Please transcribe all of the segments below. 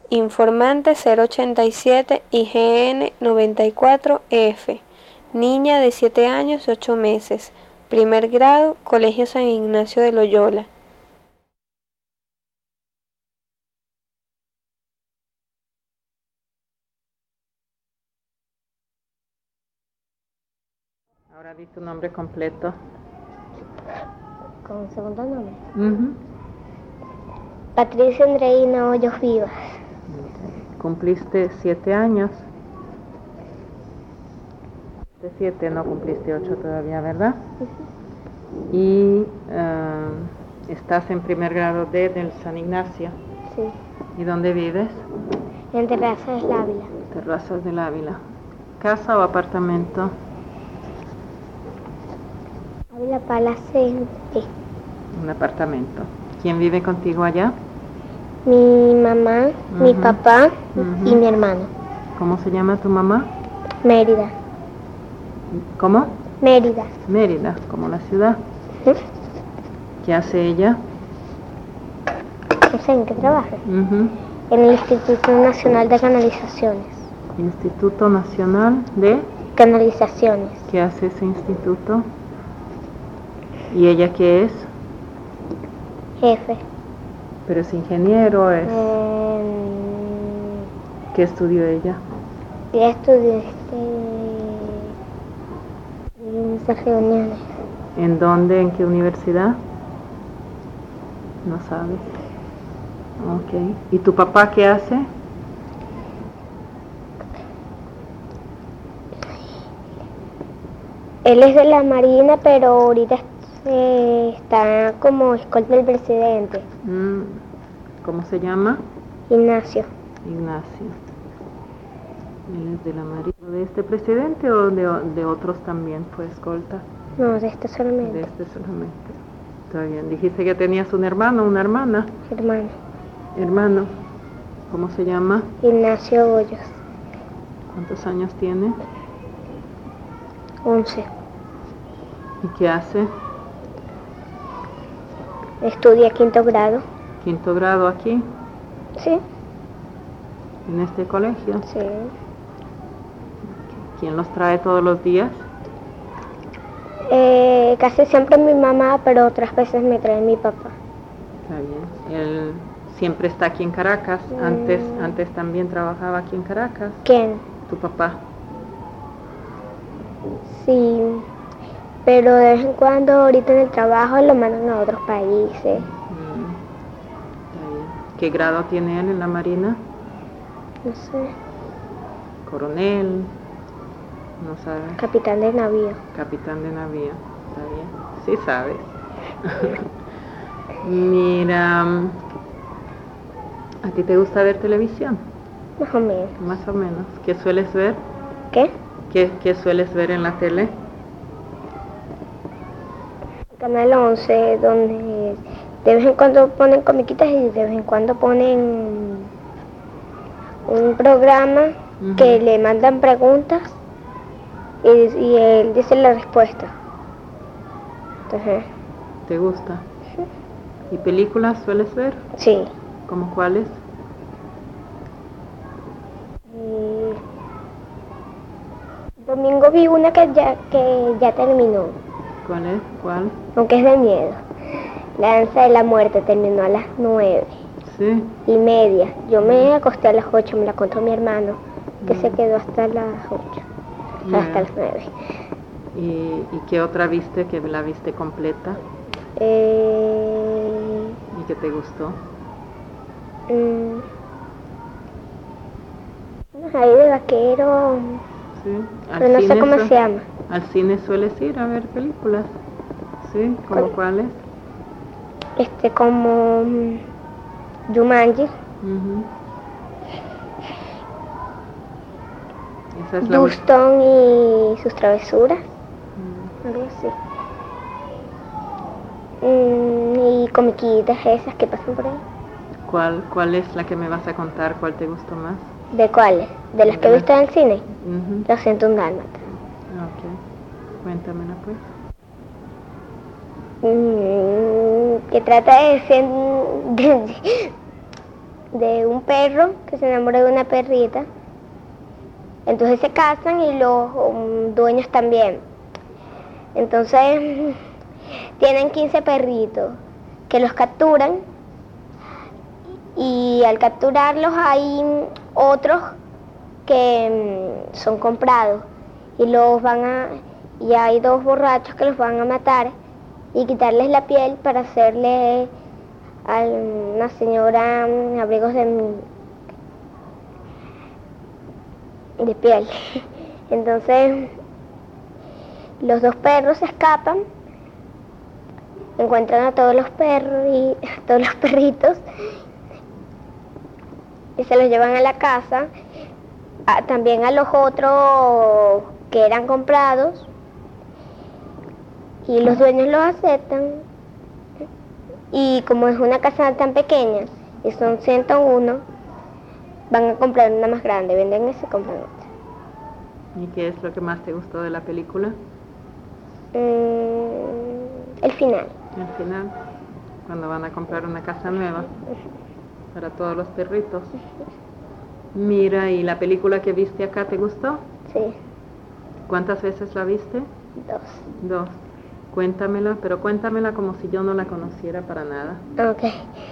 Informante 087 IGN 94F. Niña de 7 años y 8 meses. Primer grado, Colegio San Ignacio de Loyola. Ahora di tu nombre completo. ¿Con segundo nombre? Uh-huh. Patricia Andreina Hoyos Vivas. Cumpliste 7 años. De 7 no cumpliste 8 todavía, ¿verdad? Uh-huh. Y estás en primer grado D del San Ignacio. Sí. ¿Y dónde vives? En Terrazas del Ávila. Terrazas del Ávila. ¿Casa o apartamento? Ávila Palacente. Un apartamento. ¿Quién vive contigo allá? Mi mamá, uh-huh, mi papá, uh-huh, y mi hermano. ¿Cómo se llama tu mamá? Mérida. ¿Cómo? Mérida. Mérida, como la ciudad. ¿Sí? ¿Qué hace ella? No sé en qué trabaja. Uh-huh. En el Instituto Nacional de Canalizaciones. Instituto Nacional de Canalizaciones. ¿Qué hace ese instituto? ¿Y ella qué es? Jefe. ¿Pero es ingeniero? ¿Es? ¿Qué estudió ella? Ella estudió esas reuniones. ¿En dónde? ¿En qué universidad? No sabes. Ok. ¿Y tu papá qué hace? Él es de la Marina, pero ahorita está como escolta del presidente. ¿Cómo se llama? Ignacio. Ignacio. ¿Él es de la Marina? ¿De este presidente o de otros también fue escolta? No, de este solamente. De este solamente. Está bien. Dijiste que tenías un hermano, una hermana. Hermano. Hermano. ¿Cómo se llama? Ignacio Hoyos. ¿Cuántos años tiene? 11. ¿Y qué hace? Estudia quinto grado. ¿Quinto grado aquí? Sí. ¿En este colegio? Sí. ¿Quién los trae todos los días? Casi siempre mi mamá, pero otras veces me trae mi papá. Está bien. ¿Él siempre está aquí en Caracas? Antes también trabajaba aquí en Caracas. ¿Quién? ¿Tu papá? Sí, pero de vez en cuando ahorita en el trabajo lo mandan a otros países. Está bien. ¿Qué grado tiene él en la Marina? No sé. ¿Coronel? No sabes. Capitán de navío. Capitán de navío. Está bien. Sí sabes. Mira, ¿a ti te gusta ver televisión? Más o menos. Más o menos. ¿Qué sueles ver? ¿Qué? ¿Qué sueles ver en la tele? Canal 11, donde de vez en cuando ponen comiquitas y de vez en cuando ponen un programa, uh-huh, que le mandan preguntas y él dice la respuesta. Entonces, ¿te gusta? ¿Y películas sueles ver? Sí. ¿Cómo cuáles? Domingo vi una que ya terminó. ¿Cuál es? ¿Cuál? Aunque es de miedo. La danza de la muerte terminó a las 9. Sí. Y media. Yo me acosté a las 8, me la contó mi hermano, que se quedó hasta las 8. Hasta las 9. ¿Y qué otra viste que la viste completa? ¿Y qué te gustó? Ahí de vaquero. Sí. Pero no sé cómo se llama. ¿Al cine sueles ir a ver películas? Sí, ¿cómo cuáles? Como Jumanji. Uh-huh. Esa es Houston y sus travesuras. Algo así. Y comiquitas esas que pasan por ahí. ¿Cuál es la que me vas a contar? ¿Cuál te gustó más? ¿De cuáles? ¿De las que he visto en el cine? Uh-huh. Los 101 Dálmatas. Ok. Cuéntamela pues. Que trata de de un perro que se enamora de una perrita. Entonces se casan y los dueños también. Entonces tienen 15 perritos que los capturan y al capturarlos hay otros que son comprados y hay 2 borrachos que los van a matar y quitarles la piel para hacerle a una señora abrigos de piel. Entonces los 2 perros se escapan, encuentran a todos los perros y a todos los perritos y se los llevan a la casa, también a los otros que eran comprados, y los dueños los aceptan. Y como es una casa tan pequeña y son 101, van a comprar una más grande, venden esa y compran otra. ¿Y qué es lo que más te gustó de la película? El final. Al final, cuando van a comprar una casa nueva para todos los perritos. Mira, ¿y la película que viste acá te gustó? Sí. ¿Cuántas veces la viste? 2. 2. Cuéntamela, pero cuéntamela como si yo no la conociera para nada. Ok.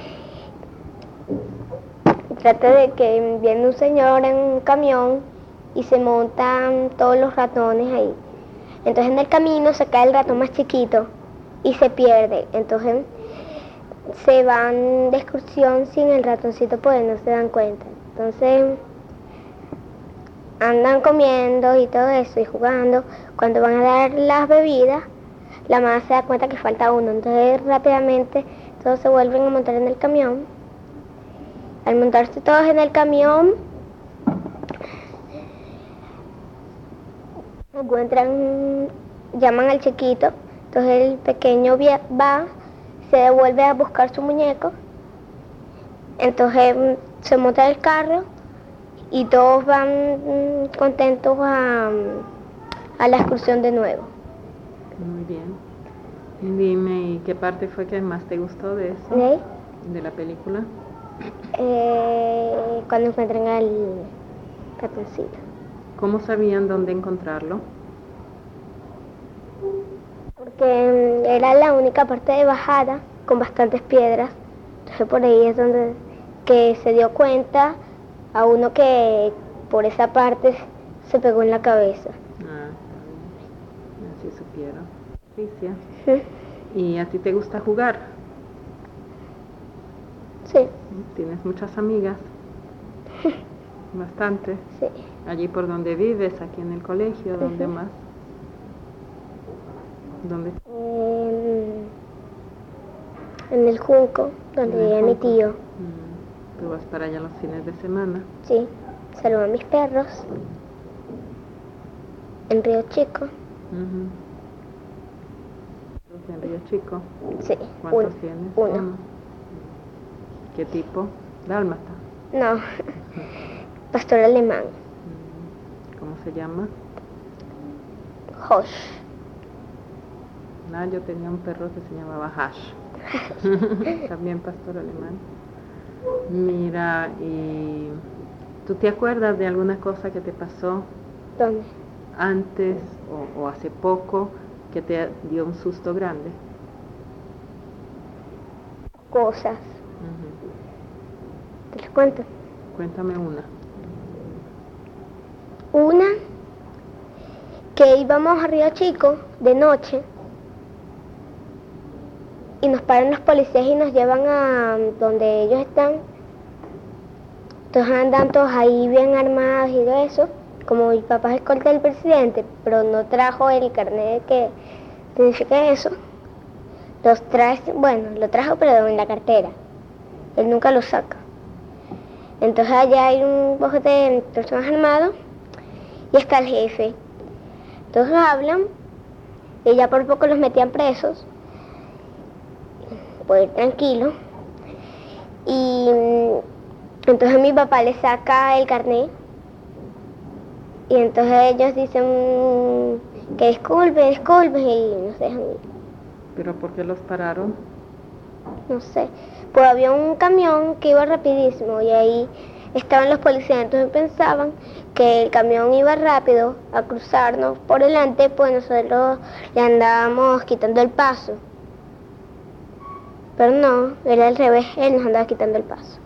Trata de que viene un señor en un camión y se montan todos los ratones ahí. Entonces en el camino se cae el ratón más chiquito y se pierde. Entonces se van de excursión sin el ratoncito, pues no se dan cuenta. Entonces andan comiendo y todo eso y jugando. Cuando van a dar las bebidas, la mamá se da cuenta que falta uno. Entonces rápidamente todos se vuelven a montar en el camión. Al montarse todos en el camión, llaman al chiquito. Entonces el pequeño va, se devuelve a buscar su muñeco. Entonces se monta el carro y todos van contentos a la excursión de nuevo. Muy bien. Dime, ¿y qué parte fue que más te gustó de eso? ¿Sí? De la película. Cuando encuentran al ratoncito. ¿Cómo sabían dónde encontrarlo? Porque era la única parte de bajada con bastantes piedras. Entonces por ahí es donde que se dio cuenta a uno que por esa parte se pegó en la cabeza. Ah, así supieron. Patricia. ¿Sí? ¿Y a ti te gusta jugar? Sí. ¿Tienes muchas amigas? Bastante. Sí. Allí por donde vives, aquí en el colegio, ¿dónde más? ¿Dónde? En el Junco, donde vive mi tío. ¿Tú vas para allá los fines de semana? Sí. Saludo a mis perros. En Río Chico. ¿En Río Chico? Sí. ¿Cuántos tienes? Uno. ¿Qué tipo? ¿Dálmata? No. Pastor alemán. ¿Cómo se llama? Josh. No, yo tenía un perro que se llamaba Hash. También pastor alemán. Mira, ¿y tú te acuerdas de alguna cosa que te pasó ¿Dónde? antes o hace poco que te dio un susto grande? Cosas. ¿Te las cuento? Cuéntame una. Una, que íbamos a Río Chico de noche y nos paran los policías y nos llevan a donde ellos están. Entonces andan todos ahí bien armados y de eso. Como mi papá es escolta del presidente, pero no trajo el carnet que significa eso. Los trae, bueno, lo trajo pero en la cartera. Él nunca lo saca. Entonces allá hay un bojote de personas armados y está el jefe. Entonces hablan y ya por poco los metían presos. Por ir tranquilo. Y entonces mi papá le saca el carnet. Y entonces ellos dicen que disculpen y nos dejan ir. ¿Pero por qué los pararon? No sé, pues había un camión que iba rapidísimo y ahí estaban los policías, entonces pensaban que el camión iba rápido a cruzarnos por delante, pues nosotros le andábamos quitando el paso. Pero no, era al revés, él nos andaba quitando el paso.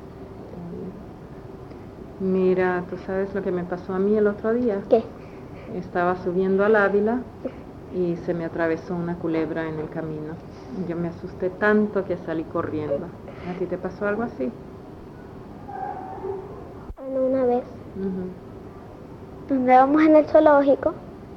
Mira, ¿tú sabes lo que me pasó a mí el otro día? ¿Qué? Estaba subiendo al Ávila y se me atravesó una culebra en el camino. Yo me asusté tanto que salí corriendo. ¿A ti te pasó algo así? Bueno, una vez andábamos en el zoológico,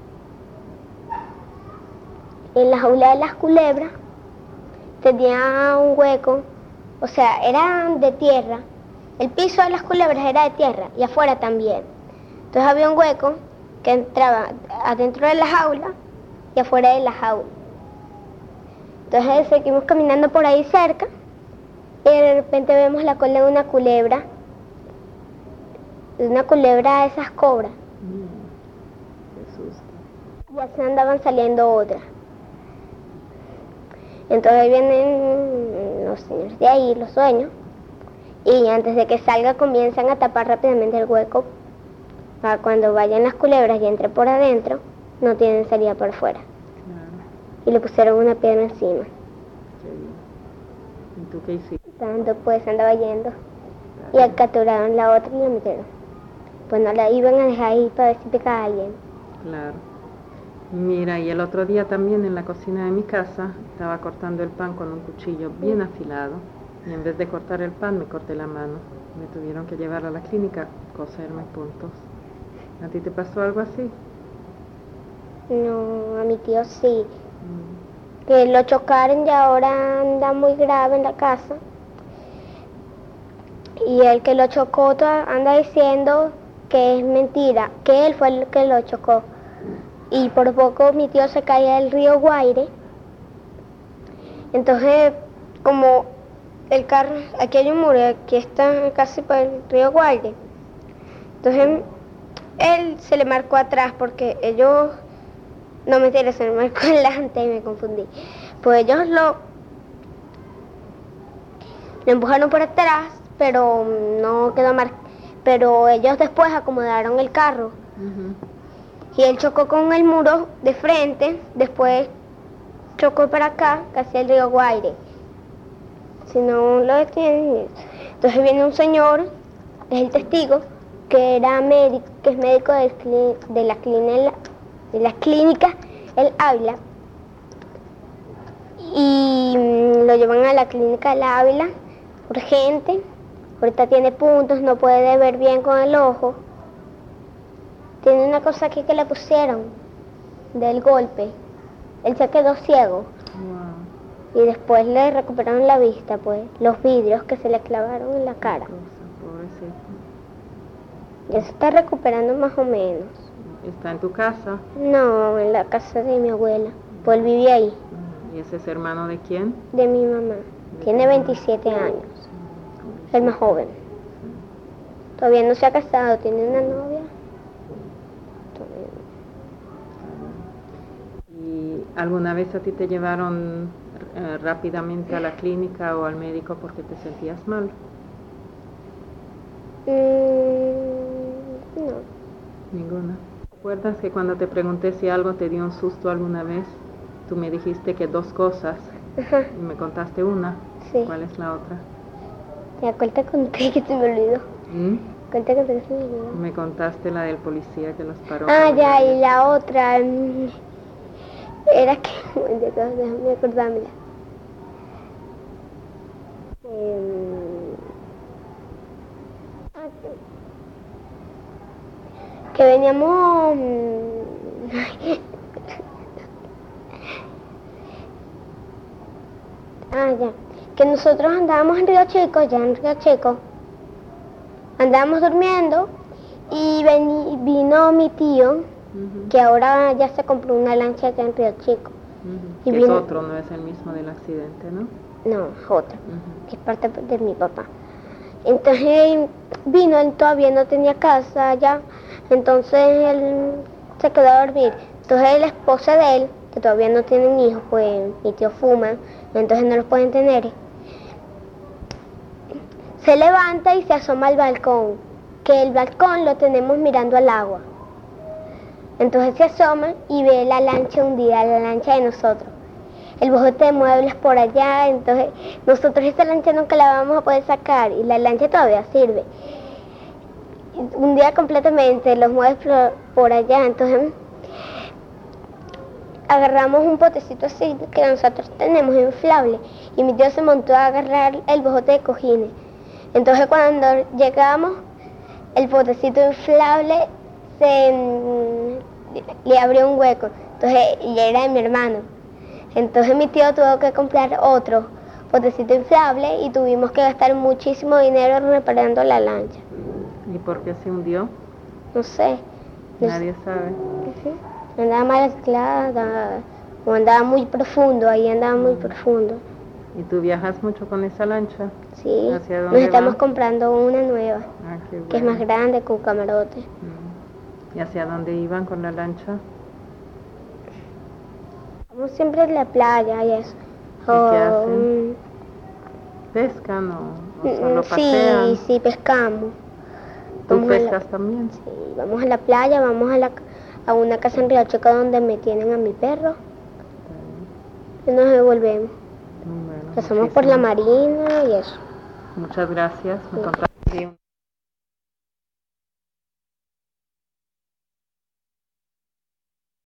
en la jaula de las culebras tenía un hueco, o sea, eran de tierra, el piso de las culebras era de tierra y afuera también. Entonces había un hueco que entraba adentro de la jaula y afuera de la jaula. Entonces seguimos caminando por ahí cerca y de repente vemos la cola de una culebra de esas cobras. Qué susto. Y así andaban saliendo otras. Entonces ahí vienen los señores de ahí, los dueños, y antes de que salga comienzan a tapar rápidamente el hueco para cuando vayan las culebras y entre por adentro, no tienen salida por afuera. Claro. Y le pusieron una piedra encima. Qué bien. ¿Y tú qué hiciste? Tanto pues andaba yendo. Y capturaron la otra y la metieron. Pues no la iban a dejar ahí para ver si pica a alguien. Claro. Mira, y el otro día también en la cocina de mi casa estaba cortando el pan con un cuchillo bien afilado y en vez de cortar el pan me corté la mano. Me tuvieron que llevar a la clínica, coserme puntos. ¿A ti te pasó algo así? No, a mi tío sí. Que lo chocaron y ahora anda muy grave en la casa. Y el que lo chocó anda diciendo que es mentira, que él fue el que lo chocó. Y por poco mi tío se caía del río Guaire. Entonces, como el carro, aquí hay un muro, aquí está casi por el río Guaire. Entonces, él se le marcó atrás porque ellos, no mentira, se me marcó delante y me confundí. Pues ellos lo empujaron por atrás, pero no quedó marcado. Pero ellos después acomodaron el carro. Y él chocó con el muro de frente, después chocó para acá, casi el río Guaire. Si no lo detienen. Entonces viene un señor, es el testigo, que era médico, que es médico de la clínica El Ávila. Y lo llevan a la clínica El Ávila, urgente. Ahorita tiene puntos, no puede ver bien con el ojo. Tiene una cosa aquí que le pusieron del golpe. Él se quedó ciego. Wow. Y después le recuperaron la vista, pues, los vidrios que se le clavaron en la cara. Pobrecito. Ya se está recuperando más o menos. ¿Está en tu casa? No, en la casa de mi abuela. Pues él vivía ahí, ¿Y ese es hermano de quién? de mi mamá. Tiene 27 años, el más joven. Todavía no se ha casado, tiene una novia. ¿Y alguna vez a ti te llevaron rápidamente a la clínica o al médico porque te sentías mal? No. Ninguna. ¿Recuerdas que cuando te pregunté si algo te dio un susto alguna vez, tú me dijiste que 2 cosas Ajá, y me contaste una? sí. ¿Cuál es la otra? Ya cuenta conté que se me olvidó. ¿Mm? Cuenta conté que se me olvidó. Me contaste la del policía que los paró. Ah, con ya, el- y la otra era que, déjame acordármela. Que veníamos ya, que nosotros andábamos en Río Chico, ya en Río Chico, andábamos durmiendo y vino mi tío, Ujú, que ahora ya se compró una lancha acá en Río Chico. ujú. y Que vino- es otro, no es el mismo del accidente, ¿no? No, otra, Ujú. que es parte de mi papá. Entonces vino, él todavía no tenía casa ya, entonces él se quedó a dormir. Entonces la esposa de él, que todavía no tienen hijos, pues mi tío fuma, entonces no los pueden tener. se levanta y se asoma al balcón, que el balcón lo tenemos mirando al agua. Entonces se asoma y ve la lancha hundida, la lancha de nosotros. El bojote de muebles por allá, entonces nosotros esta lancha nunca la vamos a poder sacar y la lancha todavía sirve. Hundida completamente, los muebles por allá, entonces agarramos un potecito así que nosotros tenemos inflable y mi tío se montó a agarrar el bojote de cojines. Entonces cuando llegamos, el potecito inflable le abrió un hueco, entonces y era de mi hermano. Entonces mi tío tuvo que comprar otro potecito inflable y tuvimos que gastar muchísimo dinero reparando la lancha. ¿Y por qué se hundió? No sé. Nadie sabe. Andaba mal anclada, o andaba muy profundo, ahí andaba muy profundo. ¿Y tú viajas mucho con esa lancha? Sí, ¿Hacia nos dónde estamos van? comprando una nueva, Ah, qué que es más bueno. grande, con camarote. ¿Y hacia dónde iban con la lancha? Vamos siempre a la playa y eso. ¿Y qué hacen? ¿Pescan o solo pasean? Sí, pescamos. ¿Tú Vamos a la- pescas también? Sí, vamos a la playa, vamos a una casa en Río Chico donde me tienen a mi perro y nos devolvemos. Bueno, Pasamos por la muchísimas- marina y eso. Muchas gracias. Me contaste